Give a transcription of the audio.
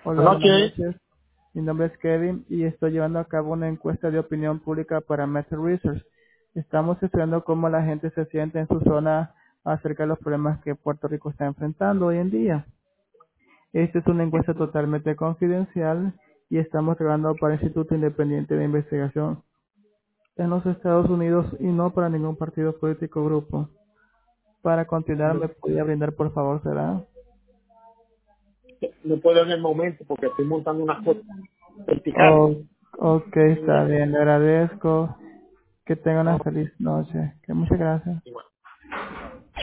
Hola, Buenas buenas noches. noches. Mi nombre es Kevin y estoy llevando a cabo una encuesta de opinión pública para Meta Research. Estamos estudiando cómo la gente se siente en su zona acerca de los problemas que Puerto Rico está enfrentando hoy en día. Esta es una encuesta totalmente confidencial y estamos trabajando para el Instituto Independiente de Investigación en los Estados Unidos y no para ningún partido político o grupo. Para continuar, No, ¿me podría brindar, por favor, será? no puedo en el momento porque estoy montando una foto vertical. Oh, ok, está bien, le agradezco. Que tenga una feliz noche. Que muchas gracias. Igual.